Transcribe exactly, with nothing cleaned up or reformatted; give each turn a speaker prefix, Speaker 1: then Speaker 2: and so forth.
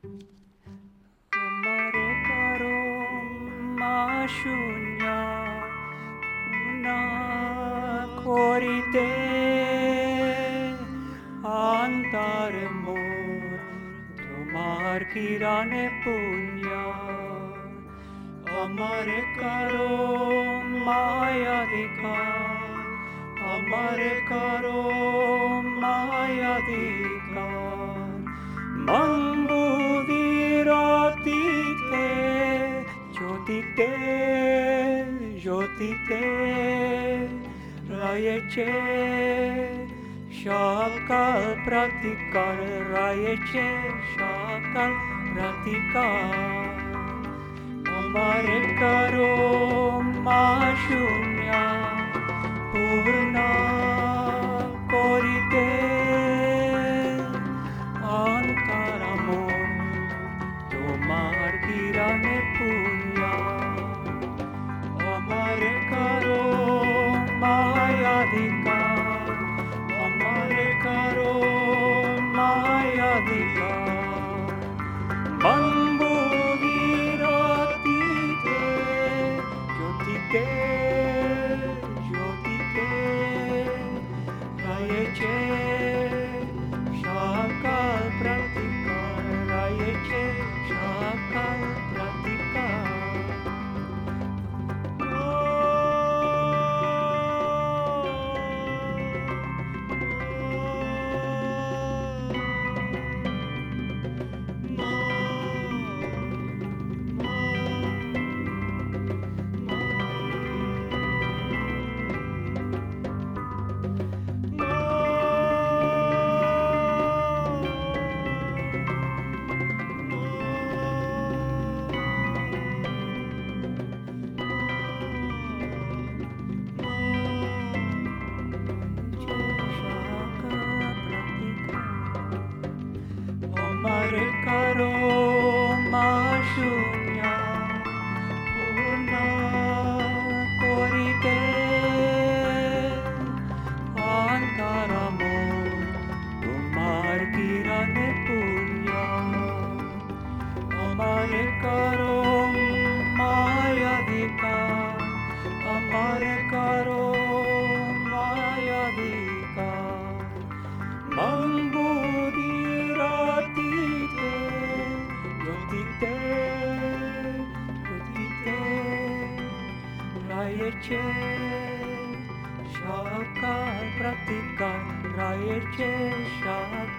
Speaker 1: हमारे घरों masyunya una corite antar amor tomar kirane punya हमारे करो मायाधिकार हमारे करो मायाधिकार मंबुदिरातीते ज्योतिते ज्योतिते रायचे शाकल प्रतिकार रायचे शाकल प्रतिकार हमारे करो माशुन्या पूर्णा कोरिते अंतरामोर तुम्हार गिराने पुण्या हमारे करो मायाधिकार हमारे करो मायाधिकार मंबुदिरातीते ज्योतिते ज्योतिते रायचे शाकल प्रतिकार रायचे शाकल प्रतिकार हमारे करो माशुन्या पूर्णा कोरिते अंतरामोर तुम्हार गिराने पुण्या हमारे करो मायाधिकार हमारे करो मायाधिकार मंबुदिरातीते ज्योतिते ज्योतिते रायचे शाकल प्रतिकार रायचे शाकल